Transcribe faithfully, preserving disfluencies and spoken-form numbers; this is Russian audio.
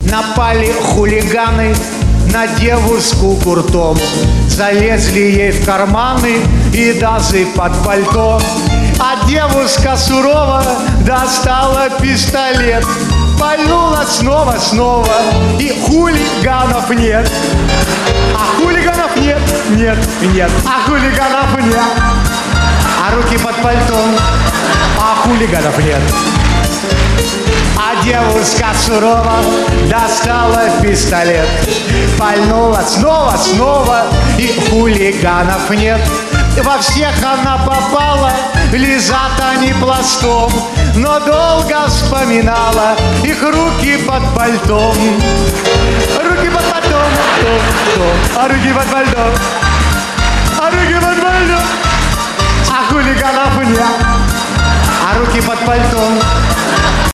Напали хулиганы на девушку гуртом, залезли ей в карманы и даже под пальто. А девушка сурово достала пистолет, пальнула снова-снова, и хулиганов нет. А хулиганов нет, нет, нет, а хулиганов нет. А руки под пальтом, а хулиганов нет. А девушка сурово достала пистолет, пальнула снова-снова, и хулиганов нет. Во всех она попала, лежат они пластом, но долго вспоминала их руки под пальтом. Руки под пальтом, том, том, а руки под пальтом, а руки под пальтом, а хулиганов нет, а руки под пальтом.